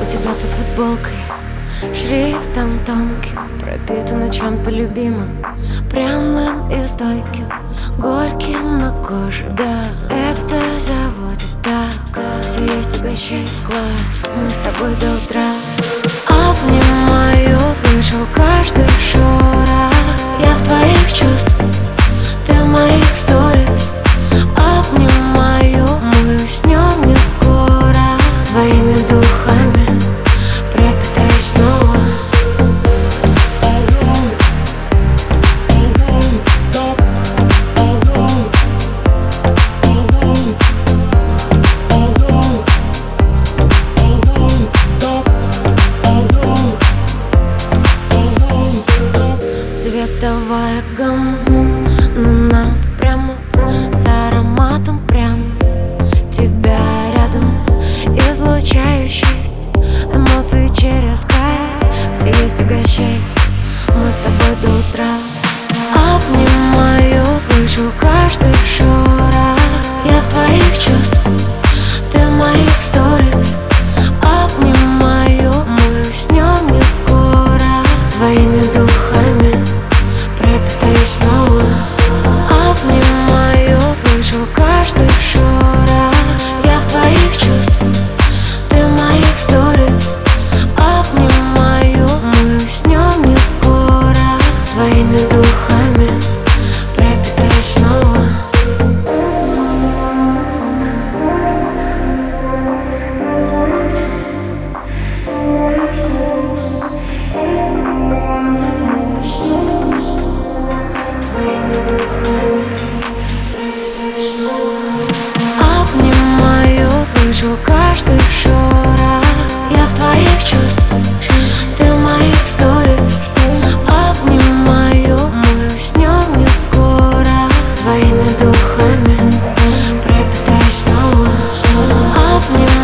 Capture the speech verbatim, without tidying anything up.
тебя под футболкой шрифтом тонким, пропитано чем-то любимым, пряным и стойким, горьким на коже. Да, это заводит так. Все есть, угощайся, класс, мы с тобой до утра. Обнимаю, слышу каждый шорох. Я в твоих чувствах, ты в моих сторис. Обнимаю, мы уснем не скоро. Твоими духами пропитаюсь снова. Цветовая гамма на нас прямо, с ароматом пряным. Тебя рядом, излучающесть эмоции через край. Все есть, угощайся, мы с тобой до утра. Обнимаю, слышу каждый шорох. Я в твоих чувствах, ты в моих сторис. Обнимаю, мы уснем не скоро. Твоими духами пропитаюсь снова. Обнимаю, слышу каждый шорох. Я в твоих чувствах, ты в моих сторис. Обнимаю, мы уснем не скоро. Твоими духами пропитаюсь снова. Обнимаю, слышу каждый шорох. Я в твоих чувствах, ты в моих сторис. Обнимаю, мы уснем не скоро. Твоими духами пропитаюсь снова. Обнимаю.